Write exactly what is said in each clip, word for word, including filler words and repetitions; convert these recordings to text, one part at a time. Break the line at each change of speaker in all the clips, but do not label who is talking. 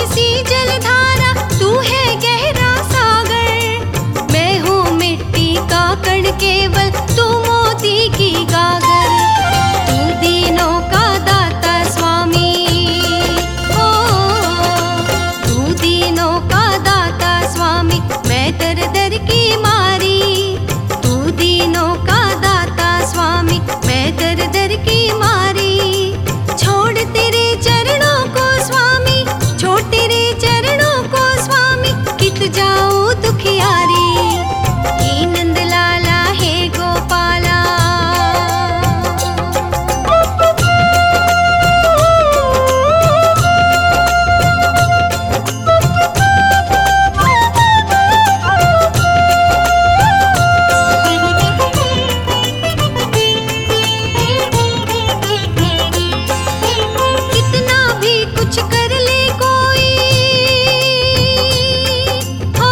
सी जलधारा, तू है गहरा सागर। मैं हूँ मिट्टी का कण केवल, तू मोती की गागर। तू दीनों का दाता स्वामी, ओ तू दीनों का दाता स्वामी। मैं दर दर की मारी, तू दीनों का दाता स्वामी। मैं दर दर की मारी। छोड़ तेरे चरणों को स्वामी, छोड़ तेरे चरणों को स्वामी। कित जाऊं दुखियारी, हे नंद लाला हे गोपाला। कितना भी कुछ कर ले कोई, हो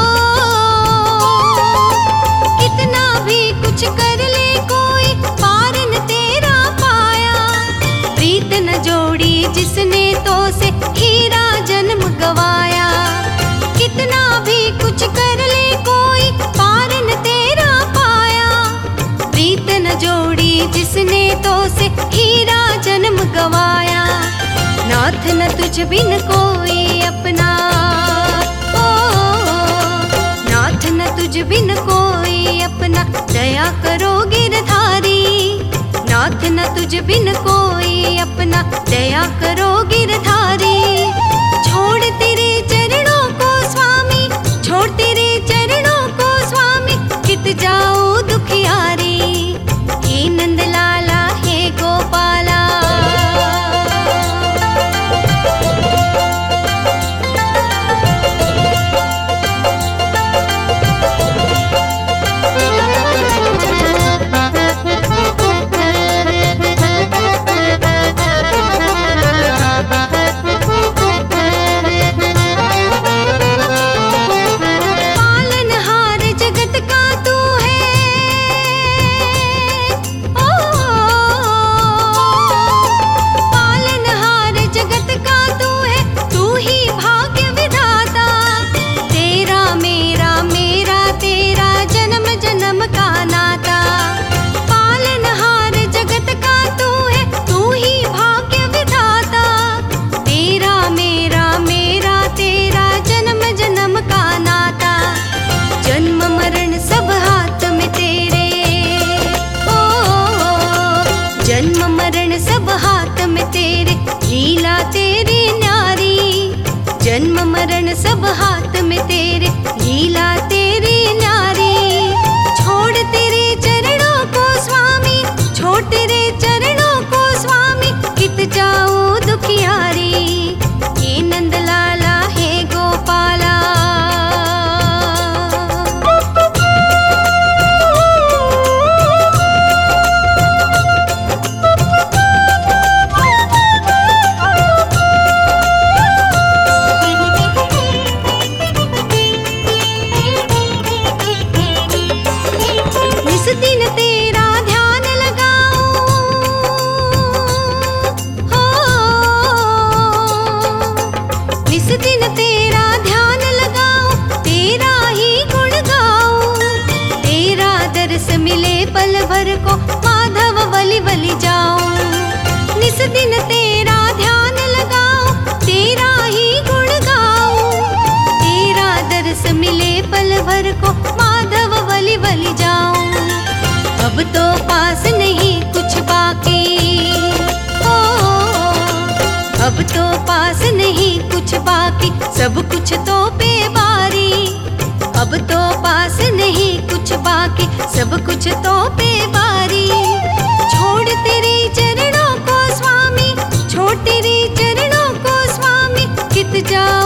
कितना भी कुछ कर ले कोई, पार न तेरा पाया। प्रीत न जोड़ी जिसने तो से, हीरा जन्म गवाया। कितना भी कुछ कर ले कोई, पार न तेरा पाया। प्रीत न जोड़ी जिसने तो से, हीरा जन्म गवाया। नाथ न तुझ बिन कोई अपना, ओ नाथ न तुझ बिन कोई अपना। दया करो गिरधारी, नाथ न तुझ बिन कोई अपना। दया करो गिरधारी। छोड़ तेरे चरणों को स्वामी, छोड़ तेरे चरणों को स्वामी। कित जाऊं दुखियारी, हे नंद लाला हे गोपाला। पालनहार जगत का तू है, ओ पालनहार जगत का तू है। तू ही भाग्य विधाता, तेरा मेरा मेरा तेरा जन्म जन्म का नाता। पालनहार जगत का तू है, तू ही भाग्य विधाता। तेरा मेरा मेरा तेरा जन्म जन्म का नाता। जन्म मरण सब हाथ में तेरे, ओ जन्म मरण सब हाथ में तेरे। लीला तेरी न्यारी, जन्म मरण सब हाथ में तेरे। लीला तेरी न्यारी। छोड़ तेरे चरणों को स्वामी, छोड़ तेरे चरणों को स्वामी। कित जाऊं दुखियारी, हे नंद लाला हे गोपाला। निस दिन तेरा ध्यान लगाऊं, हो निस दिन तेरा ध्यान लगाऊं। तेरा ही गुण गाऊं, तेरा दर्श मिले पल भर को। माधव वली वली जाऊं। निस दिन तेरा ध्यान लगाऊं, तेरा ही गुण गाऊं। तेरा दर्श मिले पल भर को। माधव वली वली जाऊं। अब तो पास नहीं कुछ बाकी, ओ अब तो पास नहीं कुछ बाकी। सब कुछ तो पे बारी, अब तो पास नहीं कुछ बाकी। सब कुछ तो पे बारी। छोड़ तेरे चरणों को स्वामी, छोड़ तेरे चरणों को स्वामी। कित जाऊं